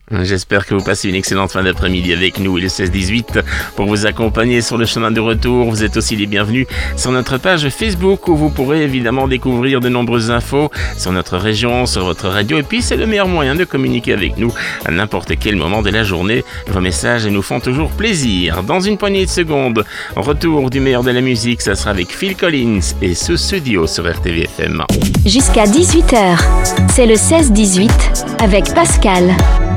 J'espère que vous passez une excellente fin d'après-midi avec nous et le 16-18 pour vous accompagner sur le chemin de retour. Vous êtes aussi les bienvenus sur notre page Facebook où vous pourrez évidemment découvrir de nombreuses infos sur notre région, sur votre radio. Et puis c'est le meilleur moyen de communiquer avec nous à n'importe quel moment de la journée. Vos messages nous font toujours plaisir. Dans une poignée de secondes, retour du meilleur de la musique, ça sera avec Phil Collins et ce duo sur RTV FM. Jusqu'à 18h, c'est le 16-18 avec Pascal.